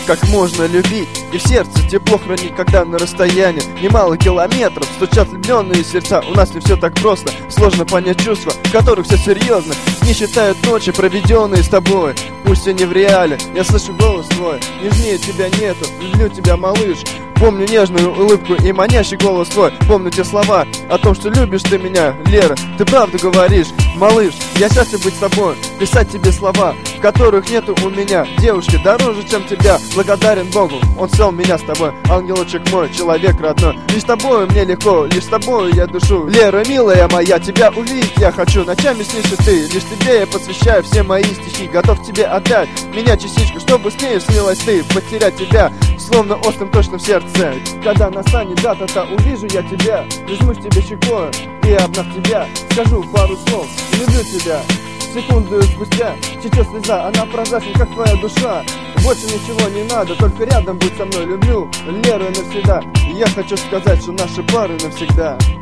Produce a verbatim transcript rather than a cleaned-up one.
как можно любить и в сердце тепло хранить, когда на расстоянии немало километров стучат влюбленные сердца. У нас не все так просто, сложно понять чувства, в которых все серьезно. Не считают ночи, проведенные с тобой, пусть и не в реале. Я слышу голос твой, нежнее тебя нету, люблю тебя, малыш. Помню нежную улыбку и манящий голос твой. Помню те слова о том, что любишь ты меня, Лера. Ты правду говоришь, малыш. Я счастлив быть с тобой, писать тебе слова, в которых нету у меня девушки дороже, чем тебя. Благодарен Богу, Он свел меня с тобой, ангелочек мой, человек родной. Лишь с тобой мне легко, лишь с тобой я душу. Лера, милая моя, тебя увидеть я хочу. Ночами снишься ты, лишь тебе я посвящаю все мои стихи. Готов тебе отдать меня частичку, чтобы с ней снилась ты. Потерять тебя, словно острым точно в сердце. Когда настанет дата-то, увижу я тебя, прижмусь тебе щекой и обняв тебя, скажу пару слов, люблю тебя. Секунду спустя течет слеза, она прозрачна, как твоя душа. Больше ничего не надо, только рядом будь со мной. Люблю Леру навсегда. И я хочу сказать, что наши пары навсегда.